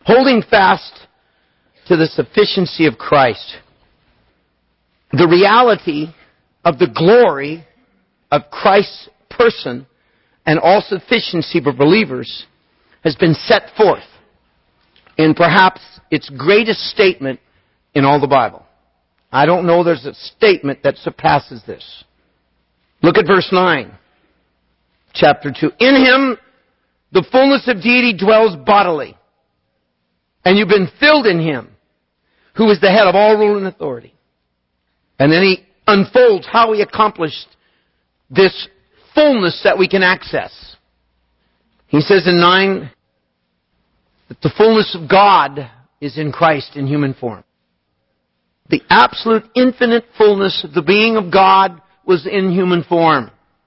Holding fast to the sufficiency of Christ. The reality of the glory of Christ's person and all sufficiency for believers has been set forth in perhaps its greatest statement in all the Bible. I don't know there's a statement that surpasses this. Look at verse 9, chapter 2. In Him, the fullness of deity dwells bodily, and you've been filled in Him, who is the head of all rule and authority. And then he unfolds how He accomplished this fullness that we can access. He says in 9 that the fullness of God is in Christ in human form. The absolute infinite fullness of the being of God was in human form.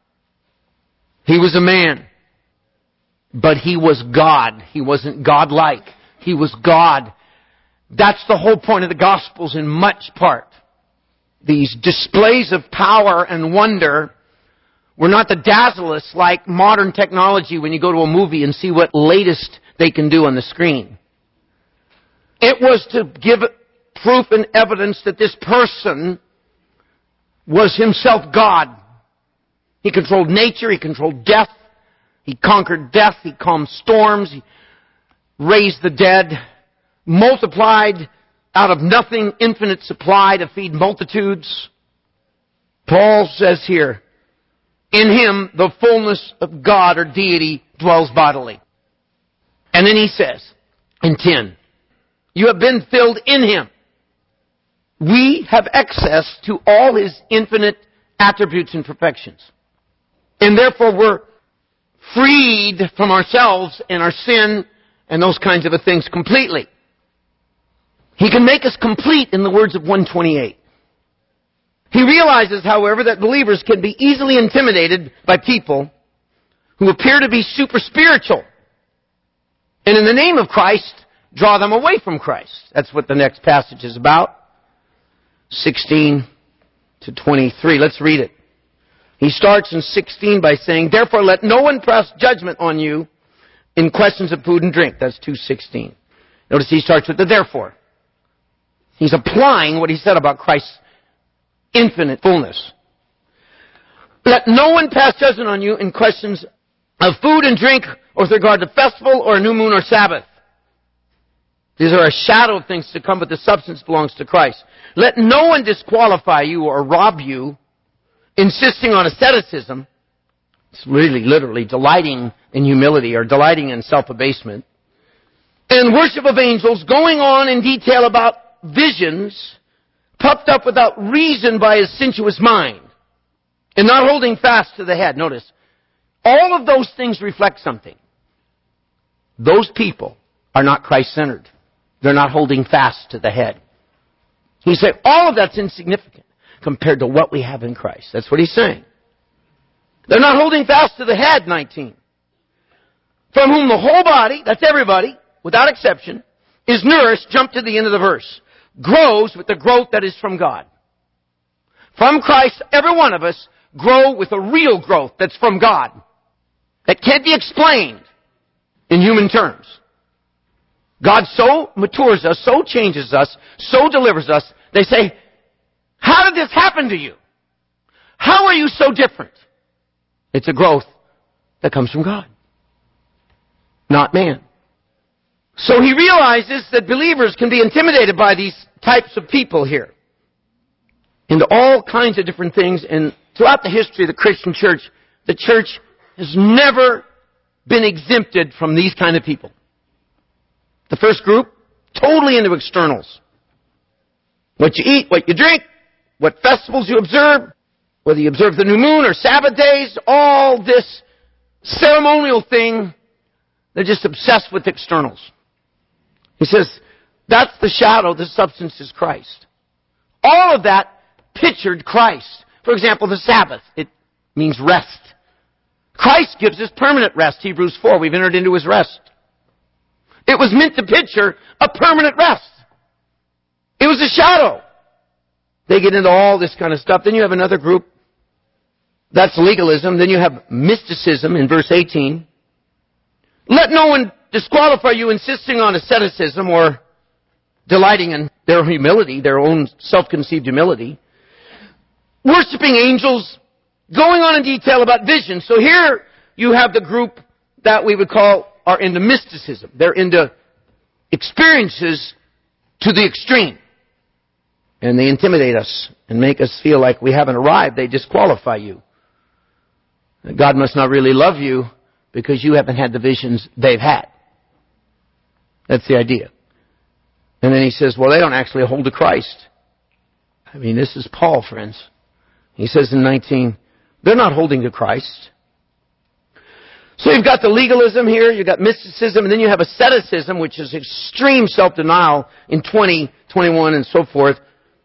He was a man, but He was God. He wasn't God-like. He was God. That's the whole point of the Gospels in much part. These displays of power and wonder were not to dazzle us like modern technology when you go to a movie and see what latest they can do on the screen. It was to give proof and evidence that this person was Himself God. He controlled nature, He controlled death, He conquered death, He calmed storms, He raised the dead, multiplied out of nothing, infinite supply to feed multitudes. Paul says here, in Him the fullness of God or deity dwells bodily. And then he says, in 10, you have been filled in Him. We have access to all His infinite attributes and perfections. And therefore we're freed from ourselves and our sin and those kinds of things completely. He can make us complete in the words of 128. He realizes, however, that believers can be easily intimidated by people who appear to be super spiritual. And in the name of Christ, draw them away from Christ. That's what the next passage is about. 16 to 23. Let's read it. He starts in 16 by saying, therefore let no one pass judgment on you in questions of food and drink. That's 2:16. Notice he starts with the therefore. He's applying what he said about Christ's infinite fullness. Let no one pass judgment on you in questions of food and drink, or with regard to festival, or a new moon, or Sabbath. These are a shadow of things to come, but the substance belongs to Christ. Let no one disqualify you or rob you, insisting on asceticism. It's really, literally, delighting in humility, or delighting in self-abasement. And worship of angels, going on in detail about visions, puffed up without reason by his sensuous mind, and not holding fast to the head. Notice, all of those things reflect something. Those people are not Christ-centered. They're not holding fast to the head. He said, all of that's insignificant compared to what we have in Christ. That's what he's saying. They're not holding fast to the head, 19. From whom the whole body, that's everybody, without exception, is nourished, jump to the end of the verse, grows with the growth that is from God. From Christ, every one of us grow with a real growth that's from God. That can't be explained in human terms. God so matures us, so changes us, so delivers us. They say, how did this happen to you? How are you so different? It's a growth that comes from God, not man. So he realizes that believers can be intimidated by these types of people here into all kinds of different things. And throughout the history of the Christian church, the church has never been exempted from these kind of people. The first group, totally into externals. What you eat, what you drink, what festivals you observe, whether you observe the new moon or Sabbath days, all this ceremonial thing, they're just obsessed with externals. He says, that's the shadow, the substance is Christ. All of that pictured Christ. For example, the Sabbath, it means rest. Christ gives us permanent rest, Hebrews 4. We've entered into His rest. It was meant to picture a permanent rest. It was a shadow. They get into all this kind of stuff. Then you have another group. That's legalism. Then you have mysticism in verse 18. Let no one disqualify you insisting on asceticism or delighting in their humility, their own self-conceived humility, worshiping angels, going on in detail about vision. So here you have the group that we would call are into mysticism. They're into experiences to the extreme. And they intimidate us and make us feel like we haven't arrived. They disqualify you. God must not really love you because you haven't had the visions they've had. That's the idea. And then he says, well, they don't actually hold to Christ. I mean, this is Paul, friends. He says in 19, they're not holding to Christ. So you've got the legalism here, you've got mysticism, and then you have asceticism, which is extreme self-denial in 20, 21, and so forth.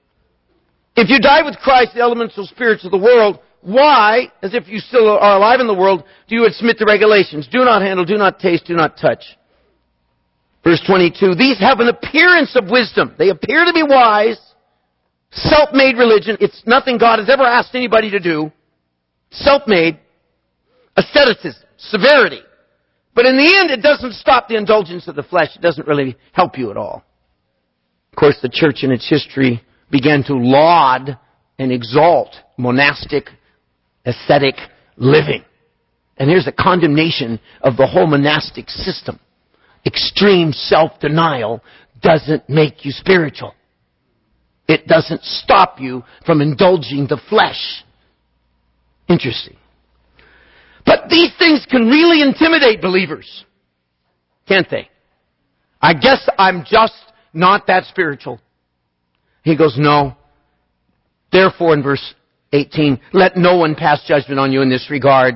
If you die with Christ, the elemental spirits of the world, why, as if you still are alive in the world, do you submit to regulations? Do not handle, do not taste, do not touch. Verse 22, these have an appearance of wisdom. They appear to be wise. Self-made religion. It's nothing God has ever asked anybody to do. Self-made. Asceticism. Severity. But in the end, it doesn't stop the indulgence of the flesh. It doesn't really help you at all. Of course, the church in its history began to laud and exalt monastic, ascetic living. And here's a condemnation of the whole monastic system. Extreme self-denial doesn't make you spiritual. It doesn't stop you from indulging the flesh. Interesting. But these things can really intimidate believers, can't they? I guess I'm just not that spiritual. He goes, no. Therefore, in verse 18, let no one pass judgment on you in this regard.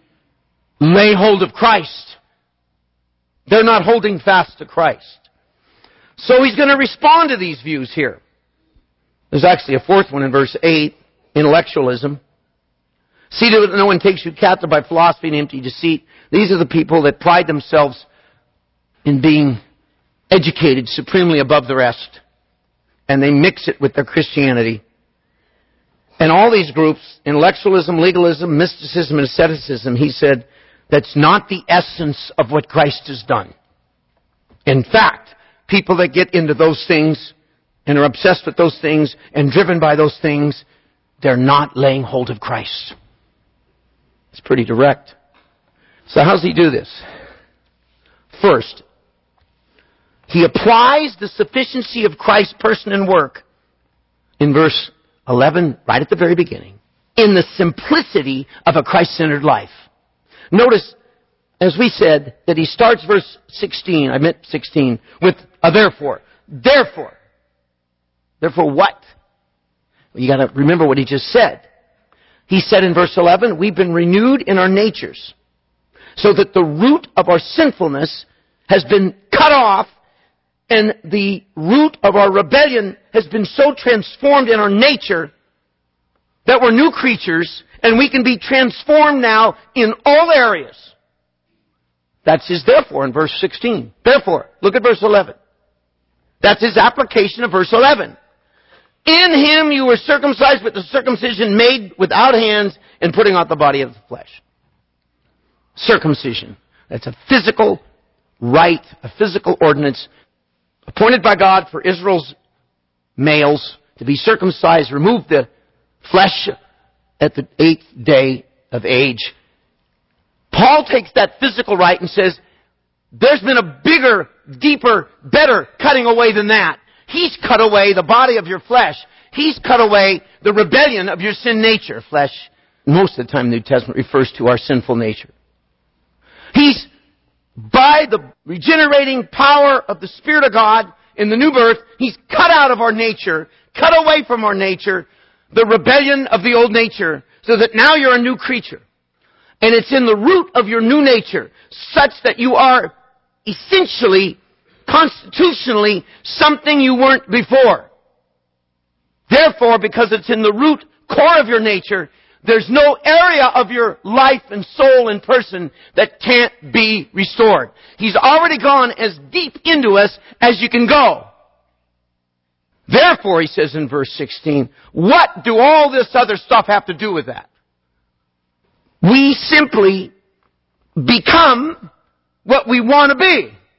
Lay hold of Christ. They're not holding fast to Christ. So he's going to respond to these views here. There's actually a fourth one in verse 8, intellectualism. See that no one takes you captive by philosophy and empty deceit. These are the people that pride themselves in being educated supremely above the rest. And they mix it with their Christianity. And all these groups, intellectualism, legalism, mysticism, and asceticism, he said, that's not the essence of what Christ has done. In fact, people that get into those things and are obsessed with those things and driven by those things, they're not laying hold of Christ. It's pretty direct. So how does he do this? First, he applies the sufficiency of Christ's person and work in verse 11, right at the very beginning, in the simplicity of a Christ-centered life. Notice, as we said, that he starts verse 16, I meant 16, with a therefore. Therefore. Therefore what? Well, you got to remember what he just said. He said in verse 11, we've been renewed in our natures, so that the root of our sinfulness has been cut off, and the root of our rebellion has been so transformed in our nature that we're new creatures, and we can be transformed now in all areas. That's his therefore in verse 16. Therefore, look at verse 11. That's his application of verse 11. In him you were circumcised with the circumcision made without hands and putting out the body of the flesh. Circumcision. That's a physical rite, a physical ordinance appointed by God for Israel's males to be circumcised, remove the flesh at the 8th day of age. Paul takes that physical rite and says, there's been a bigger, deeper, better cutting away than that. He's cut away the body of your flesh. He's cut away the rebellion of your sin nature. Flesh, most of the time the New Testament refers to our sinful nature. He's, by the regenerating power of the Spirit of God in the new birth, He's cut out of our nature, cut away from our nature, the rebellion of the old nature, so that now you're a new creature. And it's in the root of your new nature, such that you are essentially, constitutionally, something you weren't before. Therefore, because it's in the root core of your nature, there's no area of your life and soul and person that can't be restored. He's already gone as deep into us as you can go. Therefore, he says in verse 16, what do all this other stuff have to do with that? We simply become what we want to be.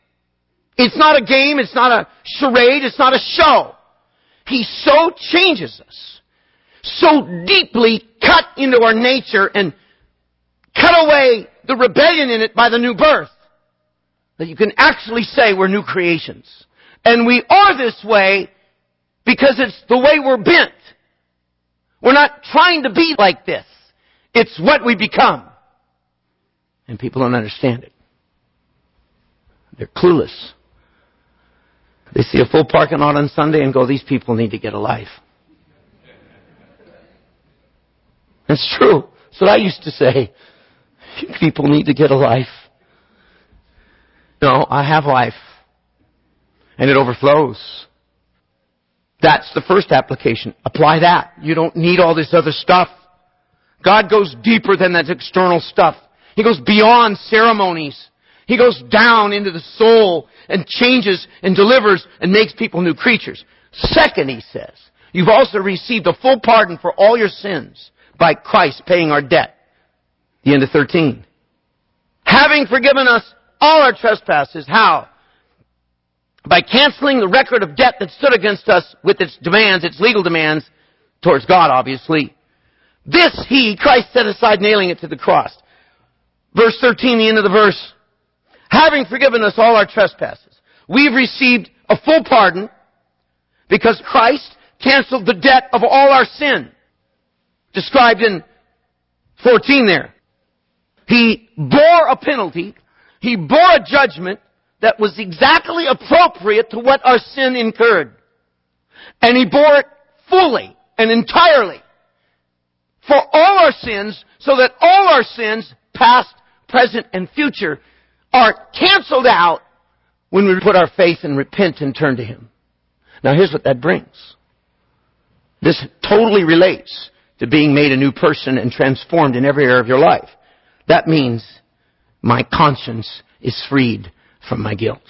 It's not a game. It's not a charade. It's not a show. He so changes us, so deeply cut into our nature and cut away the rebellion in it by the new birth, that you can actually say we're new creations. And we are this way because it's the way we're bent. We're not trying to be like this. It's what we become. And people don't understand it. They're clueless. They see a full parking lot on Sunday and go, these people need to get a life. That's true. That's what I used to say. You people need to get a life. No, I have life. And it overflows. That's the first application. Apply that. You don't need all this other stuff. God goes deeper than that external stuff. He goes beyond ceremonies. He goes down into the soul and changes and delivers and makes people new creatures. Second, he says, you've also received a full pardon for all your sins by Christ paying our debt. The end of 13. Having forgiven us all our trespasses. How? By canceling the record of debt that stood against us with its demands, its legal demands, towards God, obviously. This he, Christ, set aside, nailing it to the cross. Verse 13, the end of the verse. Having forgiven us all our trespasses. We've received a full pardon because Christ canceled the debt of all our sin. Described in 14 there. He bore a penalty. He bore a judgment that was exactly appropriate to what our sin incurred. And He bore it fully and entirely for all our sins, so that all our sins, past, present, and future, are canceled out when we put our faith and repent and turn to Him. Now here's what that brings. This totally relates to being made a new person and transformed in every area of your life. That means my conscience is freed from my guilt.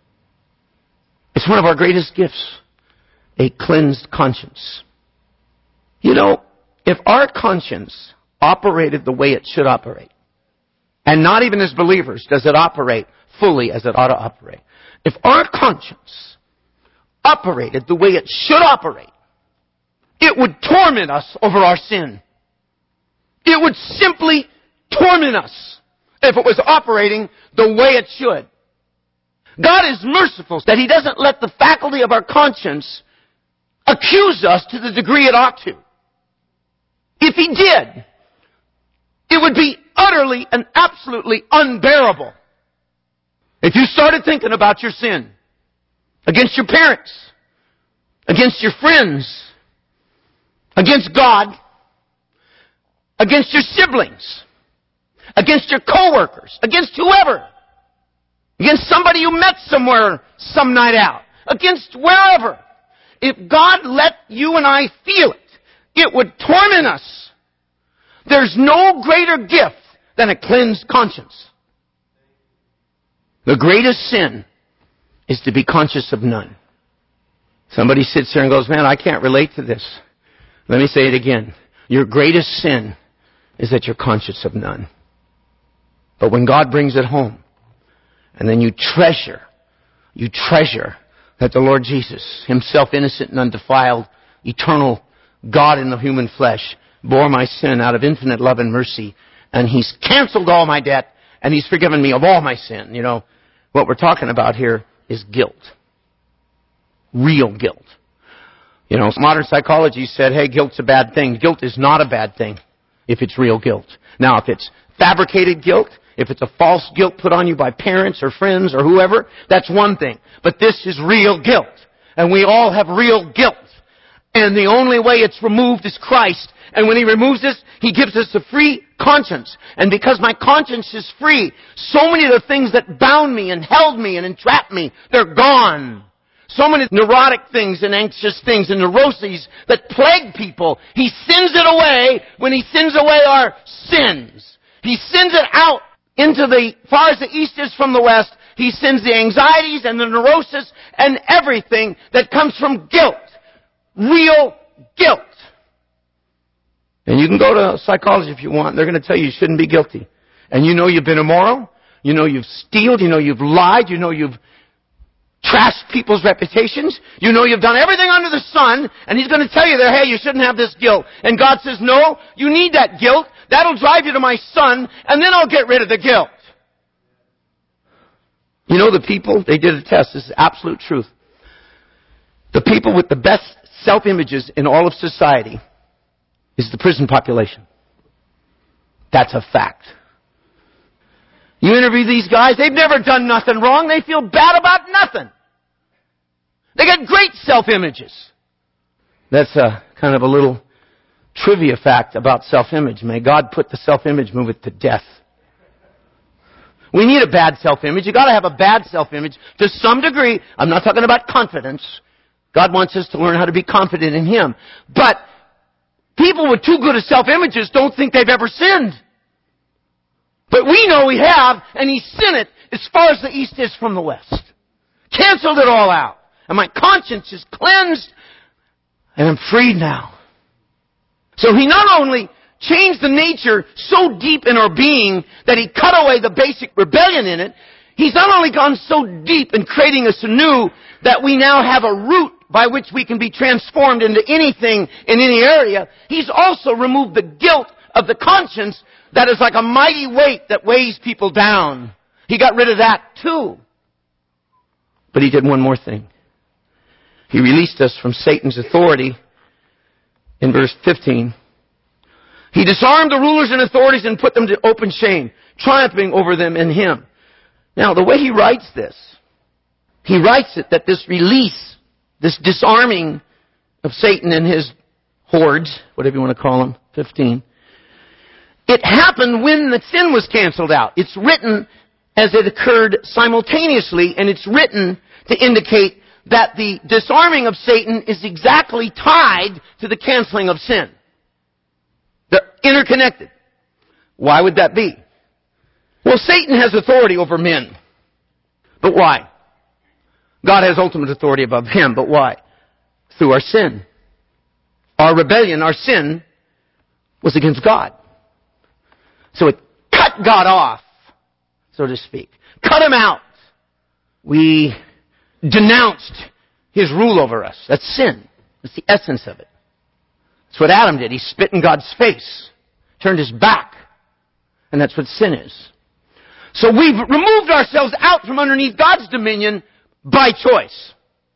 It's one of our greatest gifts, a cleansed conscience. You know, if our conscience operated the way it should operate, and not even as believers does it operate fully as it ought to operate. If our conscience operated the way it should operate, it would torment us over our sin. It would simply torment us if it was operating the way it should. God is merciful that He doesn't let the faculty of our conscience accuse us to the degree it ought to. If He did, it would be utterly and absolutely unbearable. If you started thinking about your sin against your parents, against your friends, against God, against your siblings, against your coworkers, against whoever, against somebody you met somewhere some night out, against wherever. If God let you and I feel it, it would torment us. There's no greater gift than a cleansed conscience. The greatest sin is to be conscious of none. Somebody sits there and goes, man, I can't relate to this. Let me say it again. Your greatest sin is that you're conscious of none. But when God brings it home, and then you treasure that the Lord Jesus, Himself innocent and undefiled, eternal God in the human flesh, bore my sin out of infinite love and mercy, and He's canceled all my debt, and He's forgiven me of all my sin. You know, what we're talking about here is guilt. Real guilt. You know, modern psychology said, hey, guilt's a bad thing. Guilt is not a bad thing if it's real guilt. Now, if it's fabricated guilt, if it's a false guilt put on you by parents or friends or whoever, that's one thing. But this is real guilt. And we all have real guilt. And the only way it's removed is Christ. And when He removes this, He gives us a free conscience. And because my conscience is free, so many of the things that bound me and held me and entrapped me, they're gone. So many neurotic things and anxious things and neuroses that plague people, He sends it away when He sends away our sins. He sends it out into the far as the east is from the west. He sends the anxieties and the neurosis and everything that comes from guilt. Real guilt. And you can go to psychology if you want. They're going to tell you shouldn't be guilty. And you know you've been immoral. You know you've stealed. You know you've lied. You know you've trash people's reputations. You know you've done everything under the sun, and He's going to tell you there, hey, you shouldn't have this guilt. And God says, no, you need that guilt. That'll drive you to my Son, and then I'll get rid of the guilt. You know the people, they did a test. This is absolute truth. The people with the best self-images in all of society is the prison population. That's a fact. You interview these guys, they've never done nothing wrong. They feel bad about nothing. They got great self-images. That's a kind of a little trivia fact about self-image. May God put the self-image movement to death. We need a bad self-image. You gotta have a bad self-image to some degree. I'm not talking about confidence. God wants us to learn how to be confident in Him. But people with too good of self-images don't think they've ever sinned. But we know we have, and He sent it as far as the east is from the west. Canceled it all out. And my conscience is cleansed, and I'm freed now. So He not only changed the nature so deep in our being that He cut away the basic rebellion in it, He's not only gone so deep in creating us anew that we now have a root by which we can be transformed into anything in any area, He's also removed the guilt of the conscience that is like a mighty weight that weighs people down. He got rid of that too. But He did one more thing. He released us from Satan's authority in verse 15. He disarmed the rulers and authorities and put them to open shame, triumphing over them in Him. Now, the way he writes this, he writes it that this release, this disarming of Satan and his hordes, whatever you want to call them, 15, it happened when the sin was canceled out. It's written as it occurred simultaneously, and it's written to indicate that the disarming of Satan is exactly tied to the canceling of sin. They're interconnected. Why would that be? Well, Satan has authority over men. But why? God has ultimate authority above him, but why? Through our sin. Our rebellion, our sin, was against God. So it cut God off, so to speak. Cut Him out. We denounced His rule over us. That's sin. That's the essence of it. That's what Adam did. He spit in God's face, turned his back. And that's what sin is. So we've removed ourselves out from underneath God's dominion by choice.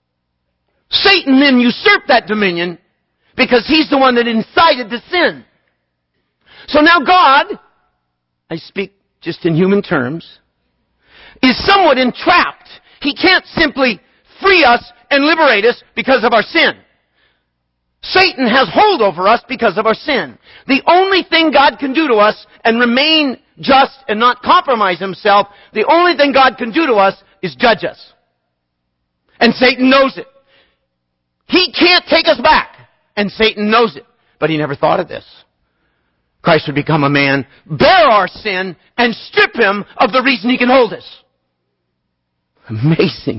Satan then usurped that dominion because he's the one that incited the sin. So now God, I speak just in human terms, is somewhat entrapped. He can't simply free us and liberate us because of our sin. Satan has hold over us because of our sin. The only thing God can do to us and remain just and not compromise Himself, the only thing God can do to us is judge us. And Satan knows it. He can't take us back. And Satan knows it. But he never thought of this. Christ would become a man, bear our sin, and strip Him of the reason He can hold us. Amazing.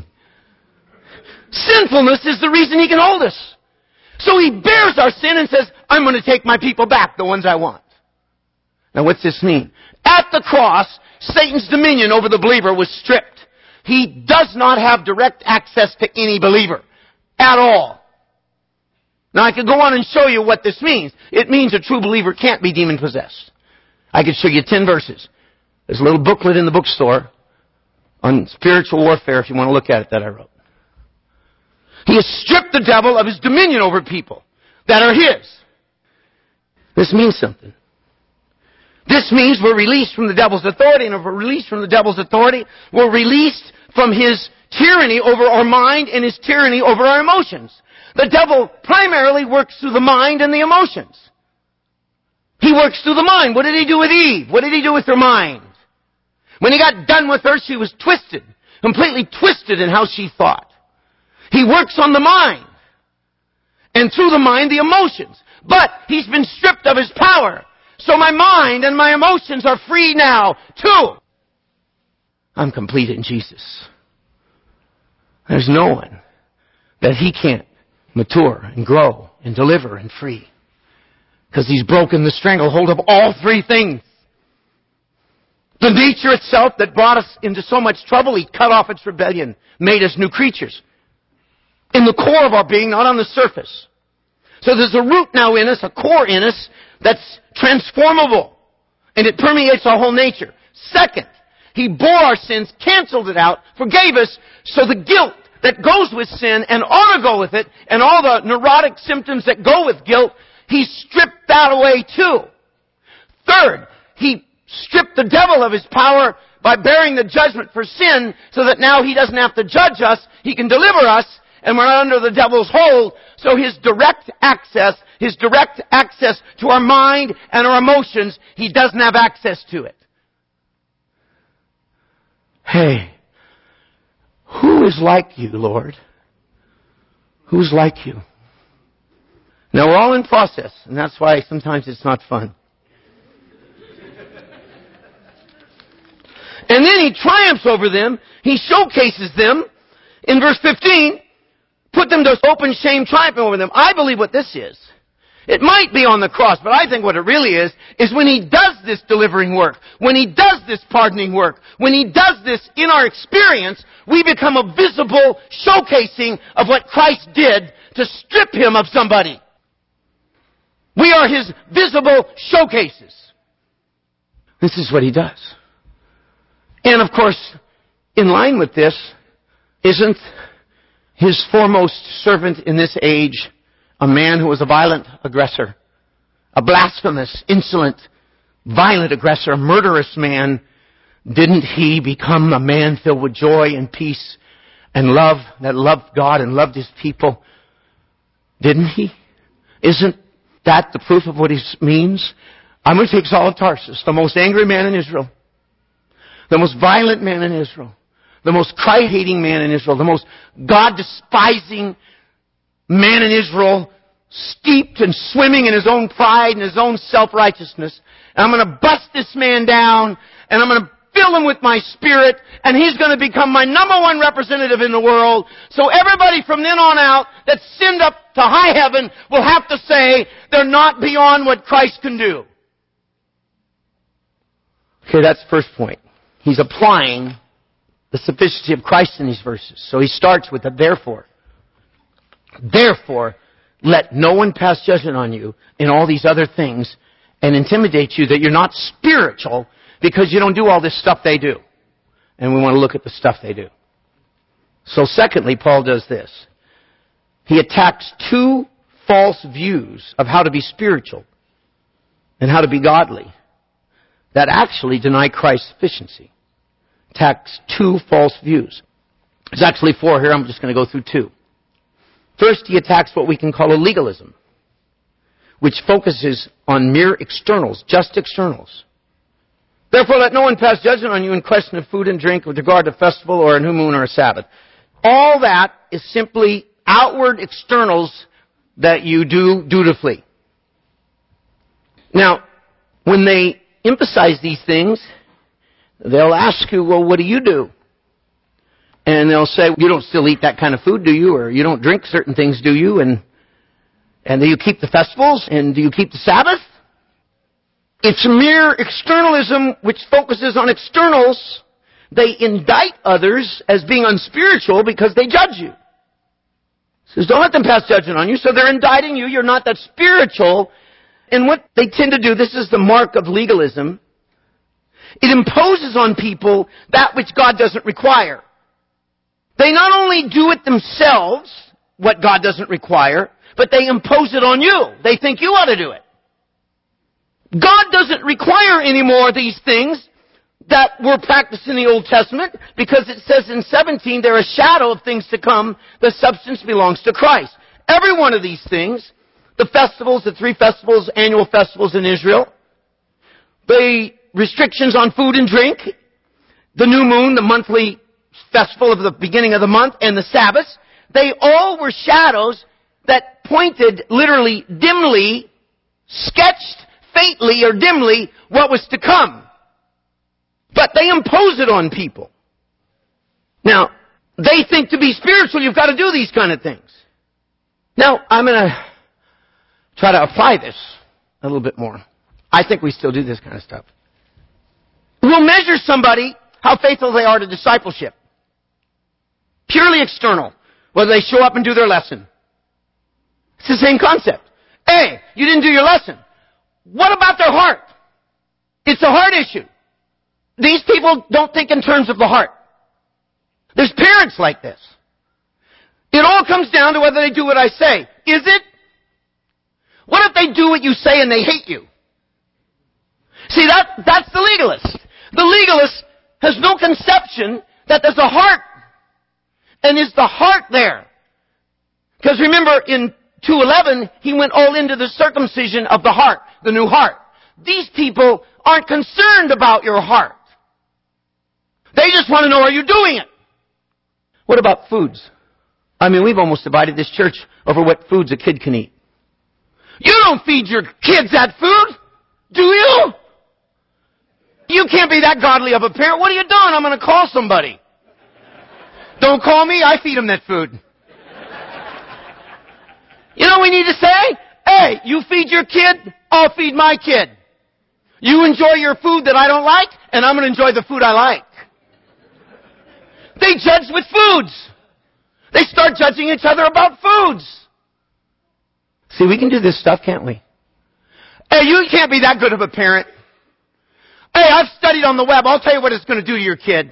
Sinfulness is the reason He can hold us. So He bears our sin and says, I'm going to take my people back, the ones I want. Now what's this mean? At the cross, Satan's dominion over the believer was stripped. He does not have direct access to any believer. At all. Now I could go on and show you what this means. It means a true believer can't be demon possessed. I could show you 10 verses. There's a little booklet in the bookstore on spiritual warfare if you want to look at it that I wrote. He has stripped the devil of his dominion over people that are his. This means something. This means we're released from the devil's authority, and if we're released from the devil's authority, we're released from his tyranny over our mind and his tyranny over our emotions. The devil primarily works through the mind and the emotions. He works through the mind. What did he do with Eve? What did he do with her mind? When he got done with her, she was twisted, completely twisted in how she thought. He works on the mind. And through the mind, the emotions. But he's been stripped of his power. So my mind and my emotions are free now, too. I'm complete in Jesus. There's no one that He can't mature and grow and deliver and free. Because He's broken the stranglehold of all three things. The nature itself that brought us into so much trouble, He cut off its rebellion, made us new creatures. In the core of our being, not on the surface. So there's a root now in us, a core in us, that's transformable. And it permeates our whole nature. Second, He bore our sins, canceled it out, forgave us, so the guilt that goes with sin and ought to go with it, and all the neurotic symptoms that go with guilt, He stripped that away too. Third, He stripped the devil of his power by bearing the judgment for sin, so that now he doesn't have to judge us, He can deliver us, and we're not under the devil's hold. So His direct access to our mind and our emotions, He doesn't have access to it. Hey, who is like You, Lord? Who's like You? Now we're all in process, and that's why sometimes it's not fun. And then He triumphs over them. He showcases them. In verse 15, put them to open shame, triumphing over them. I believe what this is. It might be on the cross, but I think what it really is when He does this delivering work, when He does this pardoning work, when He does this in our experience, we become a visible showcasing of what Christ did to strip Him of somebody. We are His visible showcases. This is what He does. And of course, in line with this, isn't His foremost servant in this age a man who was a violent aggressor, a blasphemous, insolent, violent aggressor, a murderous man? Didn't he become a man filled with joy and peace and love, that loved God and loved His people? Didn't he? Isn't that the proof of what he means? I'm going to take Saul of Tarsus, the most angry man in Israel, the most violent man in Israel, the most Christ-hating man in Israel, the most God-despising man in Israel, steeped and swimming in his own pride and his own self-righteousness. And I'm going to bust this man down, and I'm going to fill him with my Spirit, and he's going to become my number one representative in the world. So everybody from then on out that's sinned up to high heaven will have to say they're not beyond what Christ can do. Okay, that's the first point. He's applying the sufficiency of Christ in these verses. So he starts with a therefore. Therefore, let no one pass judgment on you in all these other things and intimidate you that you're not spiritual because you don't do all this stuff they do. And we want to look at the stuff they do. So secondly, Paul does this. He attacks two false views of how to be spiritual and how to be godly that actually deny Christ's sufficiency. Attacks two false views. There's actually four here. I'm just going to go through two. First, he attacks what we can call a legalism, which focuses on mere externals, just externals. Therefore, let no one pass judgment on you in question of food and drink with regard to festival or a new moon or a Sabbath. All that is simply outward externals that you do dutifully. Now, when they emphasize these things, they'll ask you, well, what do you do? And they'll say, you don't still eat that kind of food, do you? Or you don't drink certain things, do you? And do you keep the festivals? And do you keep the Sabbath? It's mere externalism which focuses on externals. They indict others as being unspiritual because they judge you. It says, don't let them pass judgment on you. So they're indicting you. You're not that spiritual. And what they tend to do, this is the mark of legalism. It imposes on people that which God doesn't require. They not only do it themselves, what God doesn't require, but they impose it on you. They think you ought to do it. God doesn't require any more of these things that were practiced in the Old Testament, because it says in 17, they're a shadow of things to come. The substance belongs to Christ. Every one of these things, the festivals, the 3 festivals, annual festivals in Israel, the restrictions on food and drink, the new moon, the monthly festival of the beginning of the month, and the Sabbaths, they all were shadows that pointed literally dimly, sketched faintly or dimly what was to come. But they impose it on people. Now, they think to be spiritual, you've got to do these kind of things. Now, I'm going to try to apply this a little bit more. I think we still do this kind of stuff. will measure somebody how faithful they are to discipleship. Purely external. Whether they show up and do their lesson. It's the same concept. Hey, you didn't do your lesson. What about their heart? It's a heart issue. These people don't think in terms of the heart. There's parents like this. It all comes down to whether they do what I say. Is it? What if they do what you say and they hate you? See, that's the legalist. The legalist has no conception that there's a heart. And is the heart there? Because remember, in 2:11, he went all into the circumcision of the heart, the new heart. These people aren't concerned about your heart. They just want to know, are you doing it? What about foods? I mean, we've almost divided this church over what foods a kid can eat. You don't feed your kids that food, do you? You can't be that godly of a parent. What are you doing? I'm going to call somebody. Don't call me, I feed them that food. You know what we need to say? Hey, you feed your kid, I'll feed my kid. You enjoy your food that I don't like, and I'm going to enjoy the food I like. They judge with foods. They start judging each other about foods. See, we can do this stuff, can't we? Hey, you can't be that good of a parent. Hey, I've studied on the web. I'll tell you what it's going to do to your kid.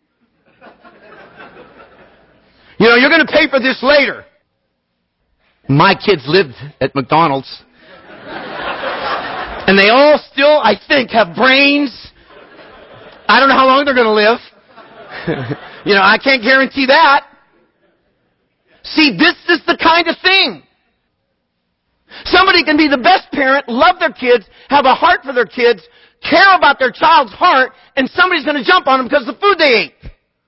You know, you're going to pay for this later. My kids lived at McDonald's. And they all still, I think, have brains. I don't know how long they're going to live. You know, I can't guarantee that. See, this is the kind of thing. Somebody can be the best parent, love their kids, have a heart for their kids, care about their child's heart, and somebody's going to jump on them because of the food they ate.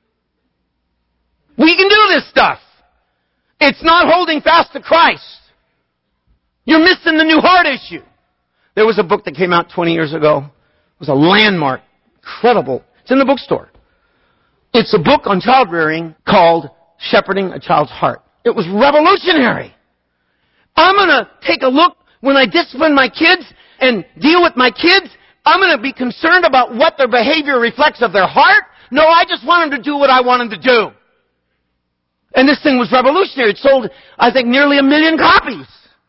We can do this stuff. It's not holding fast to Christ. You're missing the new heart issue. There was a book that came out 20 years ago. It was a landmark. Incredible. It's in the bookstore. It's a book on child rearing called Shepherding a Child's Heart. It was revolutionary. I'm going to take a look when I discipline my kids and deal with my kids. I'm going to be concerned about what their behavior reflects of their heart. No, I just want them to do what I want them to do. And this thing was revolutionary. It sold, I think, nearly 1 million copies.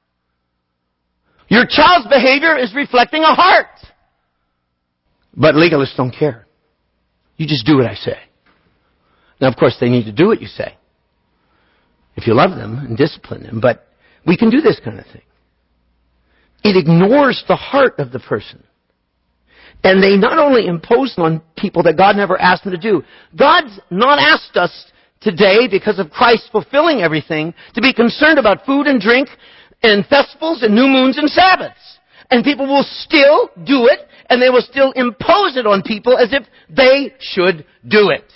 Your child's behavior is reflecting a heart. But legalists don't care. You just do what I say. Now, of course, they need to do what you say. If you love them and discipline them. But we can do this kind of thing. It ignores the heart of the person. And they not only impose on people that God never asked them to do. God's not asked us today, because of Christ fulfilling everything, to be concerned about food and drink and festivals and new moons and Sabbaths. And people will still do it, and they will still impose it on people as if they should do it.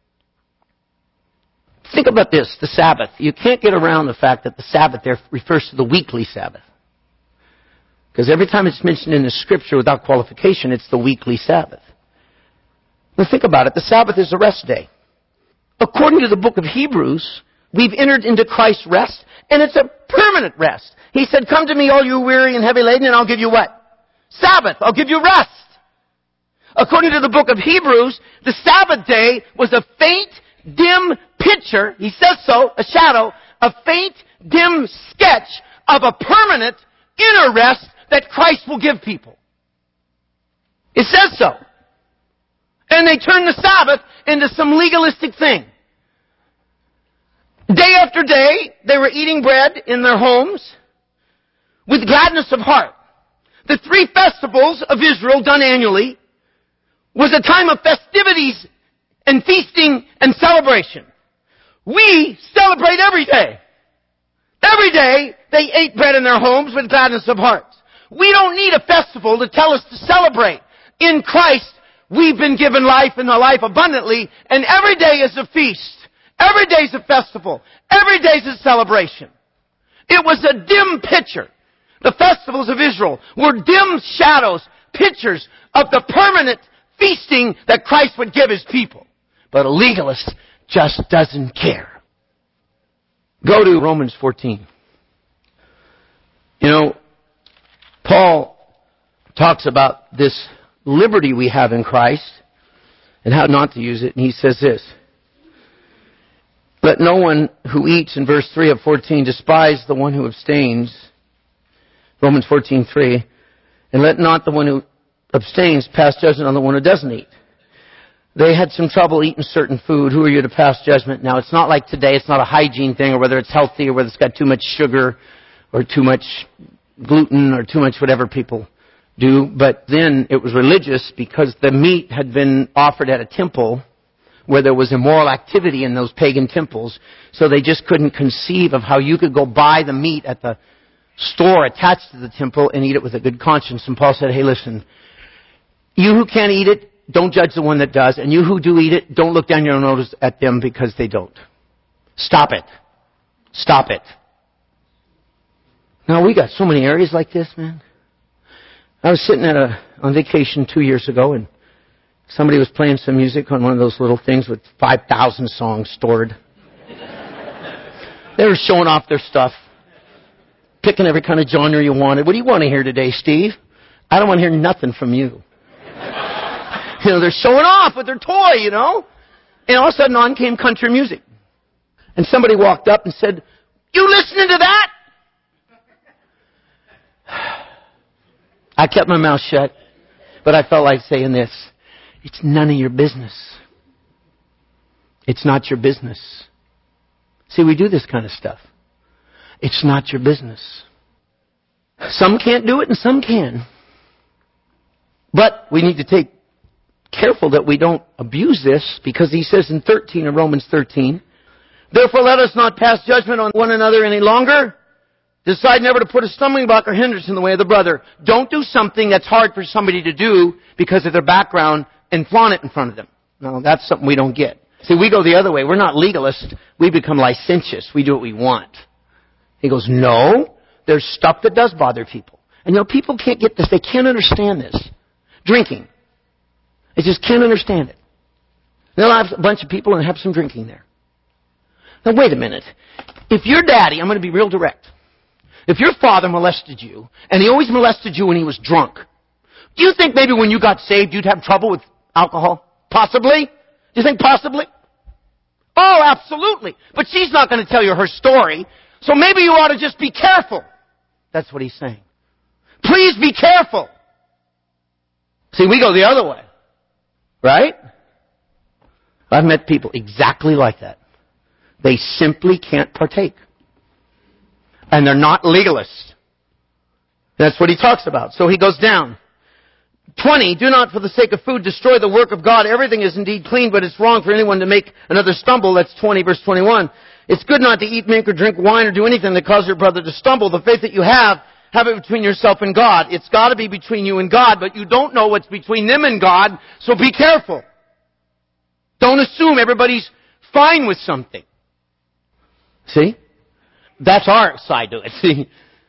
Think about this, the Sabbath. You can't get around the fact that the Sabbath there refers to the weekly Sabbath. Because every time it's mentioned in the Scripture without qualification, it's the weekly Sabbath. Now think about it. The Sabbath is a rest day. According to the book of Hebrews, we've entered into Christ's rest, and it's a permanent rest. He said, come to me all you weary and heavy laden, and I'll give you what? Sabbath. I'll give you rest. According to the book of Hebrews, the Sabbath day was a faint, dim picture, he says so, a shadow, a faint, dim sketch of a permanent inner rest that Christ will give people. It says so. And they turn the Sabbath into some legalistic thing. Day after day, they were eating bread in their homes with gladness of heart. The 3 festivals of Israel done annually was a time of festivities and feasting and celebration. We celebrate every day. Every day, they ate bread in their homes with gladness of heart. We don't need a festival to tell us to celebrate. In Christ, we've been given life and the life abundantly, and every day is a feast. Every day is a festival. Every day is a celebration. It was a dim picture. The festivals of Israel were dim shadows, pictures of the permanent feasting that Christ would give His people. But a legalist just doesn't care. Go to Romans 14. You know, Paul talks about this liberty we have in Christ and how not to use it. And he says this: let no one who eats, in verse 3 of 14, despise the one who abstains, Romans 14:3, and let not the one who abstains pass judgment on the one who doesn't eat. They had some trouble eating certain food. Who are you to pass judgment? Now, it's not like today. It's not a hygiene thing, or whether it's healthy, or whether it's got too much sugar, or too much gluten, or too much whatever people do. But then it was religious, because the meat had been offered at a temple where there was immoral activity in those pagan temples. So they just couldn't conceive of how you could go buy the meat at the store attached to the temple and eat it with a good conscience. And Paul said, hey, listen, you who can't eat it, don't judge the one that does. And you who do eat it, don't look down your nose at them because they don't. Stop it. Stop it. Now, we got so many areas like this, man. I was sitting on vacation 2 years ago, and somebody was playing some music on one of those little things with 5,000 songs stored. They were showing off their stuff, picking every kind of genre you wanted. What do you want to hear today, Steve? I don't want to hear nothing from you. They're showing off with their toy, And all of a sudden on came country music. And somebody walked up and said, you listening to that? I kept my mouth shut, but I felt like saying this: it's none of your business. It's not your business. See, we do this kind of stuff. It's not your business. Some can't do it and some can. But we need to take careful that we don't abuse this, because he says in 13 of Romans 13, therefore let us not pass judgment on one another any longer. Decide never to put a stumbling block or hindrance in the way of the brother. Don't do something that's hard for somebody to do because of their background and flaunt it in front of them. No, that's something we don't get. See, we go the other way. We're not legalists. We become licentious. We do what we want. He goes, no, there's stuff that does bother people. And people can't get this. They can't understand this. Drinking. They just can't understand it. They'll have a bunch of people and have some drinking there. Now, wait a minute. If your daddy, I'm going to be real direct. If your father molested you, and he always molested you when he was drunk, do you think maybe when you got saved you'd have trouble with alcohol? Possibly? Do you think possibly? Oh, absolutely. But she's not going to tell you her story, so maybe you ought to just be careful. That's what he's saying. Please be careful. See, we go the other way. Right? I've met people exactly like that. They simply can't partake. And they're not legalists. That's what he talks about. So he goes down. 20, do not for the sake of food destroy the work of God. Everything is indeed clean, but it's wrong for anyone to make another stumble. That's 20, verse 21. It's good not to eat, make, or drink wine, or do anything that causes your brother to stumble. The faith that you have it between yourself and God. It's got to be between you and God, but you don't know what's between them and God, so be careful. Don't assume everybody's fine with something. See? That's our side to it, see?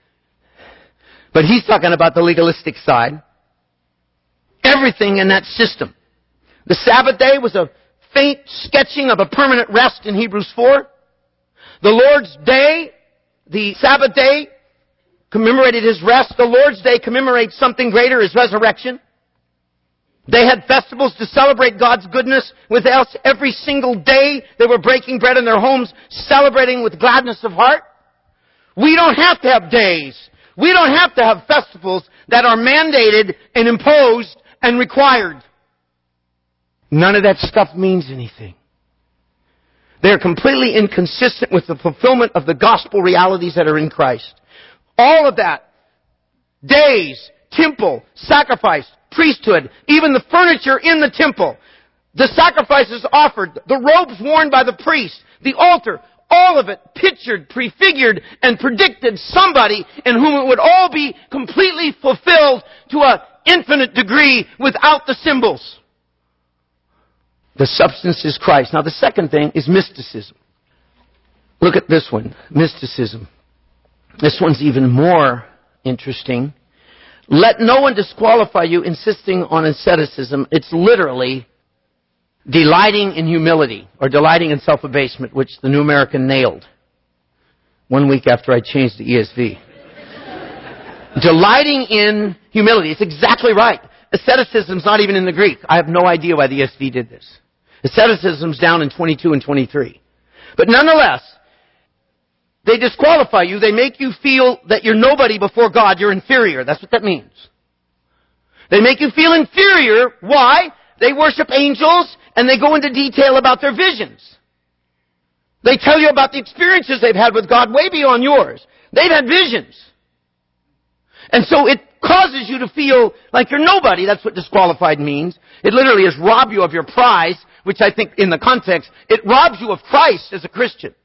But he's talking about the legalistic side. Everything in that system. The Sabbath day was a faint sketching of a permanent rest in Hebrews 4. The Lord's Day, the Sabbath day, commemorated His rest. The Lord's Day commemorates something greater, His resurrection. They had festivals to celebrate God's goodness with us every single day. They were breaking bread in their homes, celebrating with gladness of heart. We don't have to have days. We don't have to have festivals that are mandated and imposed and required. None of that stuff means anything. They're completely inconsistent with the fulfillment of the gospel realities that are in Christ. All of that, days, temple, sacrifice, priesthood, even the furniture in the temple, the sacrifices offered, the robes worn by the priest, the altar, all of it pictured, prefigured, and predicted somebody in whom it would all be completely fulfilled to an infinite degree without the symbols. The substance is Christ. Now the second thing is mysticism. Look at this one, mysticism. This one's even more interesting. Let no one disqualify you insisting on asceticism. It's literally delighting in humility or delighting in self-abasement, which the New American nailed 1 week after I changed the ESV. Delighting in humility. It's exactly right. asceticism's not even in the Greek. I have no idea why the ESV did this. Asceticism's down in 22 and 23. But nonetheless, they disqualify you. They make you feel that you're nobody before God. You're inferior. That's what that means. They make you feel inferior. Why? They worship angels, and they go into detail about their visions. They tell you about the experiences they've had with God way beyond yours. They've had visions. And so it causes you to feel like you're nobody. That's what disqualified means. It literally is rob you of your prize, which I think in the context, it robs you of Christ as a Christian.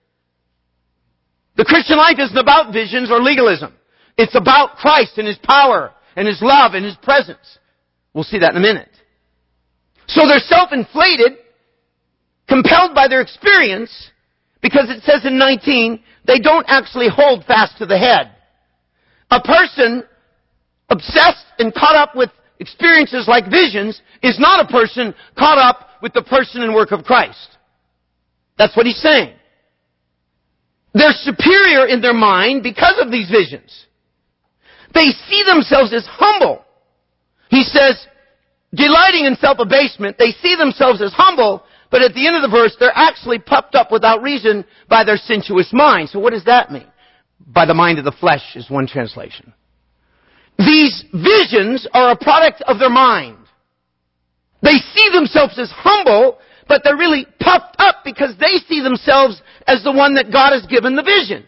The Christian life isn't about visions or legalism. It's about Christ and His power and His love and His presence. We'll see that in a minute. So they're self-inflated, compelled by their experience, because it says in 19, they don't actually hold fast to the head. A person obsessed and caught up with experiences like visions is not a person caught up with the person and work of Christ. That's what he's saying. They're superior in their mind because of these visions. They see themselves as humble. He says, delighting in self-abasement, they see themselves as humble, but at the end of the verse, they're actually puffed up without reason by their sensuous mind. So what does that mean? By the mind of the flesh is one translation. These visions are a product of their mind. They see themselves as humble, but they're really puffed up because they see themselves as the one that God has given the vision.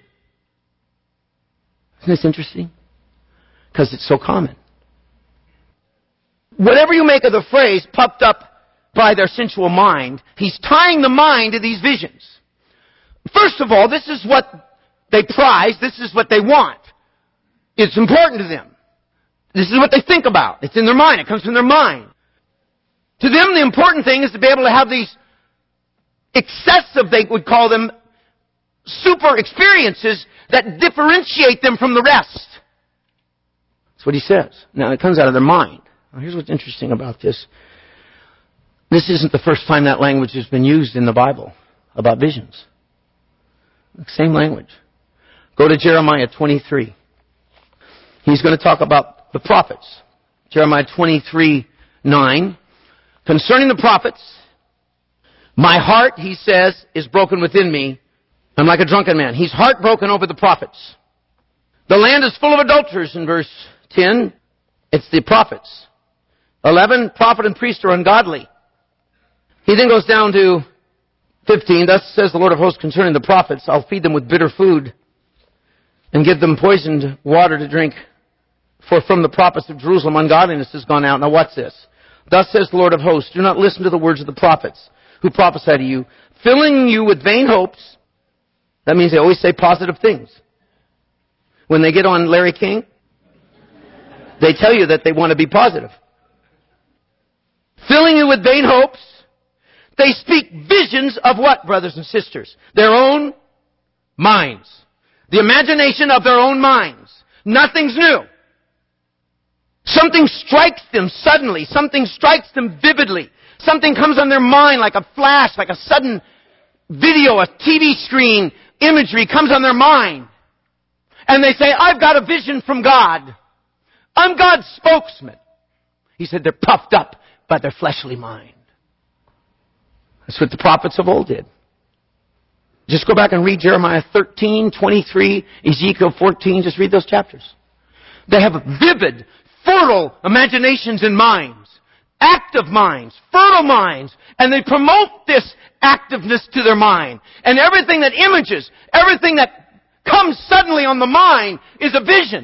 Isn't this interesting? Because it's so common. Whatever you make of the phrase, puffed up by their sensual mind, he's tying the mind to these visions. First of all, this is what they prize. This is what they want. It's important to them. This is what they think about. It's in their mind. It comes from their mind. To them, the important thing is to be able to have these excessive, they would call them, super experiences that differentiate them from the rest. That's what he says. Now, it comes out of their mind. Now, here's what's interesting about this. This isn't the first time that language has been used in the Bible about visions. Same language. Go to Jeremiah 23. He's going to talk about the prophets. Jeremiah 23:9. Concerning the prophets, my heart, he says, is broken within me. I'm like a drunken man. He's heartbroken over the prophets. The land is full of adulterers in verse 10. It's the prophets. 11, prophet and priest are ungodly. He then goes down to 15. Thus says the Lord of hosts concerning the prophets, I'll feed them with bitter food and give them poisoned water to drink. For from the prophets of Jerusalem ungodliness has gone out. Now what's this? Thus says the Lord of hosts, do not listen to the words of the prophets who prophesy to you, filling you with vain hopes. That means they always say positive things. When they get on Larry King, they tell you that they want to be positive. Filling you with vain hopes. They speak visions of what, brothers and sisters? Their own minds. The imagination of their own minds. Nothing's new. Something strikes them suddenly. Something strikes them vividly. Something comes on their mind like a flash, like a sudden video, a TV screen imagery comes on their mind. And they say, I've got a vision from God. I'm God's spokesman. He said they're puffed up by their fleshly mind. That's what the prophets of old did. Just go back and read Jeremiah 13, 23, Ezekiel 14. Just read those chapters. They have vivid, fertile imaginations and minds. Active minds. Fertile minds. And they promote this activeness to their mind. And everything that images, everything that comes suddenly on the mind is a vision.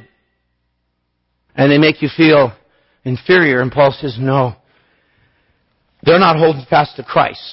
And they make you feel inferior. And Paul says, no. They're not holding fast to Christ.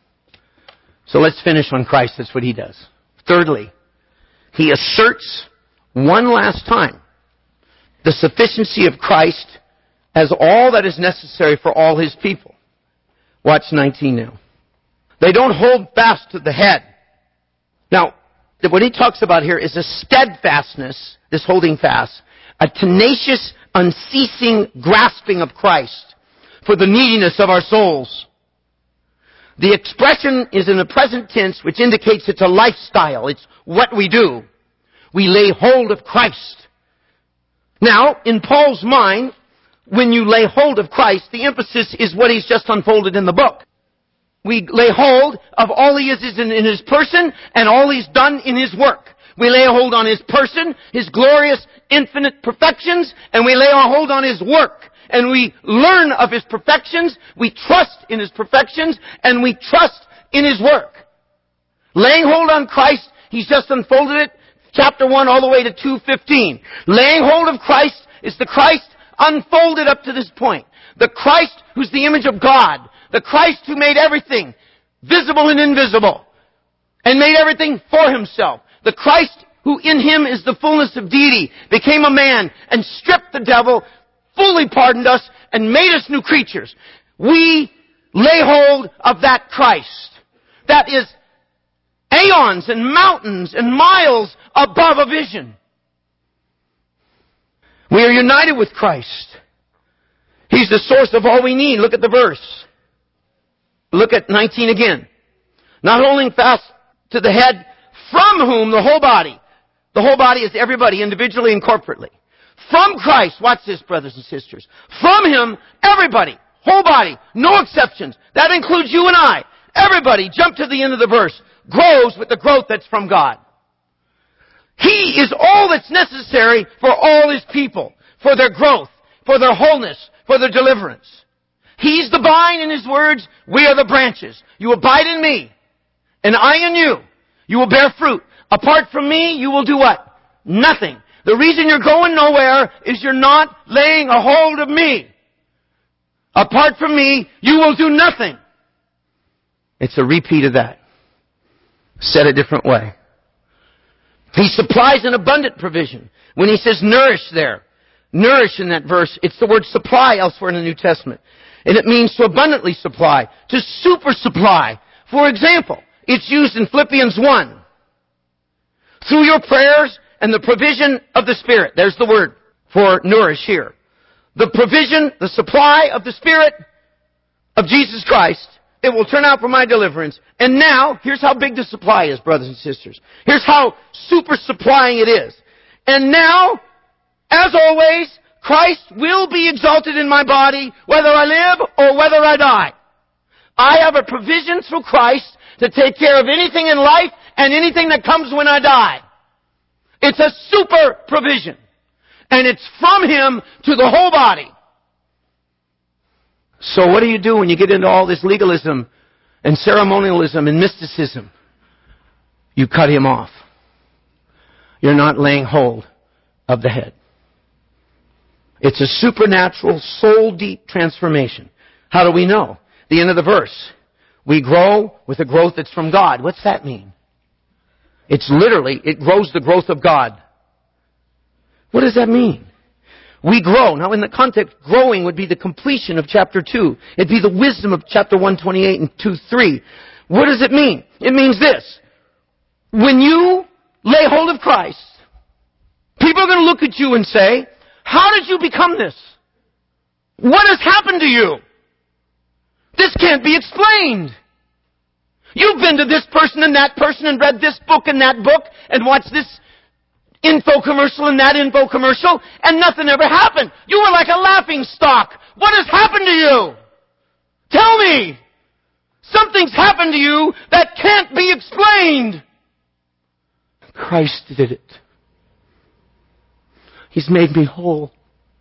So let's finish on Christ. That's what he does. Thirdly, he asserts one last time the sufficiency of Christ as all that is necessary for all his people. Watch 19 now. They don't hold fast to the head. Now, what he talks about here is a steadfastness, this holding fast, a tenacious, unceasing grasping of Christ for the neediness of our souls. The expression is in the present tense, which indicates it's a lifestyle. It's what we do. We lay hold of Christ. Now, in Paul's mind, when you lay hold of Christ, the emphasis is what He's just unfolded in the book. We lay hold of all He is in His person and all He's done in His work. We lay hold on His person, His glorious, infinite perfections, and we lay our hold on His work. And we learn of His perfections, we trust in His perfections, and we trust in His work. Laying hold on Christ, He's just unfolded it, chapter 1 all the way to 2:15. Laying hold of Christ is the Christ unfolded up to this point. The Christ who's the image of God. The Christ who made everything visible and invisible. And made everything for Himself. The Christ who in Him is the fullness of deity, became a man and stripped the devil, fully pardoned us, and made us new creatures. We lay hold of that Christ. That is aeons and mountains and miles above a vision. We are united with Christ. He's the source of all we need. Look at the verse. Look at 19 again. Not holding fast to the head, from whom the whole body is everybody individually and corporately. From Christ, watch this, brothers and sisters. From Him, everybody, whole body, no exceptions. That includes you and I. Everybody, jump to the end of the verse, grows with the growth that's from God. He is all that's necessary for all His people, for their growth, for their wholeness, for their deliverance. He's the vine in His words, we are the branches. You abide in me, and I in you. You will bear fruit. Apart from me, you will do what? Nothing. The reason you're going nowhere is you're not laying a hold of me. Apart from me, you will do nothing. It's a repeat of that. Said a different way. He supplies an abundant provision. When He says nourish there, nourish in that verse, it's the word supply elsewhere in the New Testament. And it means to abundantly supply, to super supply. For example, it's used in Philippians 1. Through your prayers and the provision of the Spirit. There's the word for nourish here. The provision, the supply of the Spirit of Jesus Christ. It will turn out for my deliverance. And now, here's how big the supply is, brothers and sisters. Here's how super supplying it is. And now, as always, Christ will be exalted in my body, whether I live or whether I die. I have a provision through Christ to take care of anything in life and anything that comes when I die. It's a super provision. And it's from Him to the whole body. So what do you do when you get into all this legalism and ceremonialism and mysticism? You cut Him off. You're not laying hold of the head. It's a supernatural, soul-deep transformation. How do we know? The end of the verse. We grow with a growth that's from God. What's that mean? It's literally, it grows the growth of God. What does that mean? We grow. Now in the context, growing would be the completion of chapter 2. It'd be the wisdom of chapter 1:28 and 2:3. What does it mean? It means this. When you lay hold of Christ, people are going to look at you and say, how did you become this? What has happened to you? This can't be explained. You've been to this person and read this book and that book and watched this info commercial and that info commercial, and nothing ever happened. You were like a laughing stock. What has happened to you? Tell me. Something's happened to you that can't be explained. Christ did it. He's made me whole.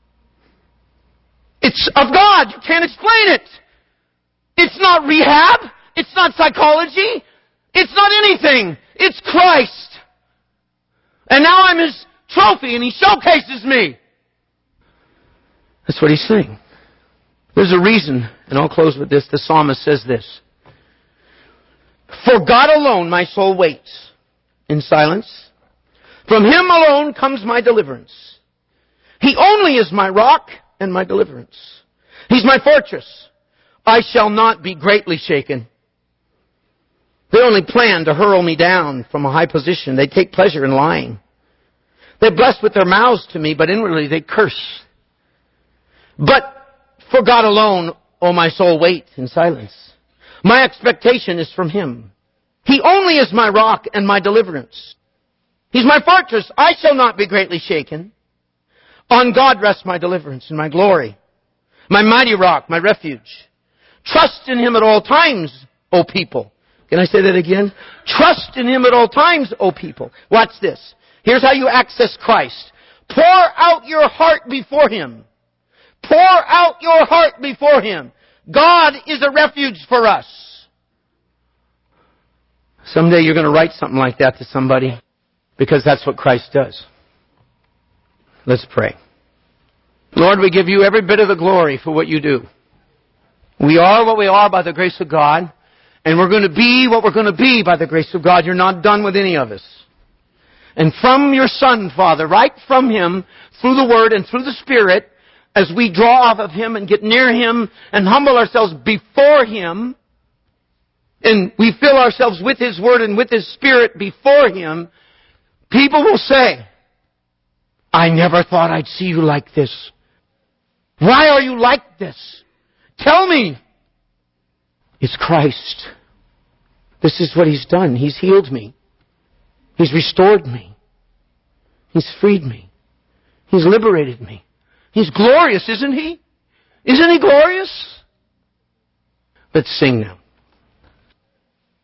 It's of God. You can't explain it. It's not rehab. It's not psychology. It's not anything. It's Christ. And now I'm His trophy and He showcases me. That's what He's saying. There's a reason, and I'll close with this. The psalmist says this. For God alone my soul waits in silence. From Him alone comes my deliverance. He only is my rock and my deliverance. He's my fortress. I shall not be greatly shaken. They only plan to hurl me down from a high position. They take pleasure in lying. They're blessed with their mouths to me, but inwardly they curse. But for God alone, O my soul, wait in silence. My expectation is from Him. He only is my rock and my deliverance. He's my fortress. I shall not be greatly shaken. On God rests my deliverance and my glory. My mighty rock, my refuge. Trust in Him at all times, O people. Can I say that again? Trust in Him at all times, O people. Watch this. Here's how you access Christ. Pour out your heart before Him. Pour out your heart before Him. God is a refuge for us. Someday you're going to write something like that to somebody, because that's what Christ does. Let's pray. Lord, we give You every bit of the glory for what You do. We are what we are by the grace of God, and we're going to be what we're going to be by the grace of God. You're not done with any of us. And from Your Son, Father, right from Him, through the Word and through the Spirit, as we draw off of Him and get near Him and humble ourselves before Him, and we fill ourselves with His Word and with His Spirit before Him, people will say, I never thought I'd see you like this. Why are you like this? Tell me. It's Christ. This is what He's done. He's healed me. He's restored me. He's freed me. He's liberated me. He's glorious, isn't He? Isn't He glorious? Let's sing now.